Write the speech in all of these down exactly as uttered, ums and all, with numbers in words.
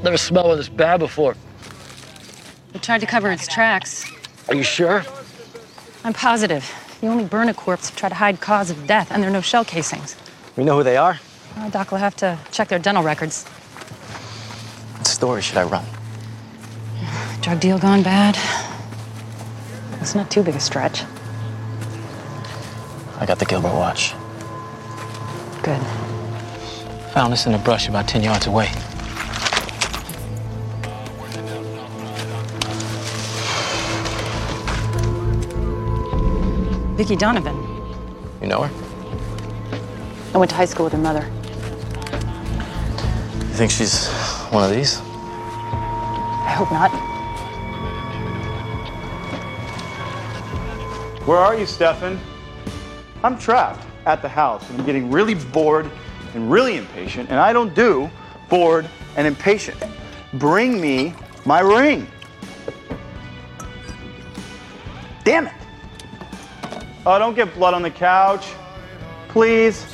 Never smelled one this bad before. We tried to cover its tracks. Are you sure? I'm positive. You only burn a corpse to try to hide cause of death, and there are no shell casings. We know who they are? Well, Doc will have to check their dental records. What story should I run? Drug deal gone bad. It's not too big a stretch. I got the Gilbert watch. Good. Found this in the brush about ten yards away. Vicki Donovan. You know her? I went to high school with her mother. You think she's one of these? I hope not. Where are you, Stefan? I'm trapped at the house, and I'm getting really bored and really impatient, and I don't do bored and impatient. Bring me my ring. Damn it. Oh, don't get blood on the couch. Please.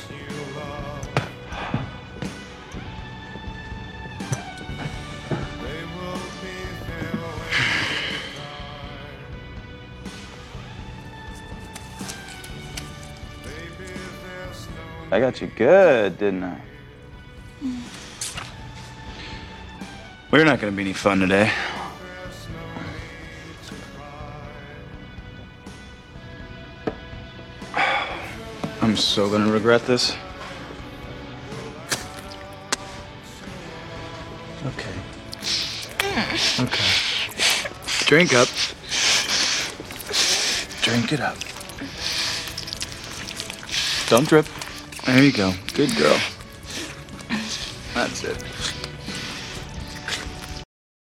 I got you good, didn't I? We're not gonna be any fun today. I'm so gonna regret this. Okay. Okay. Drink up. Drink it up. Don't drip. There you go. Good girl. That's it.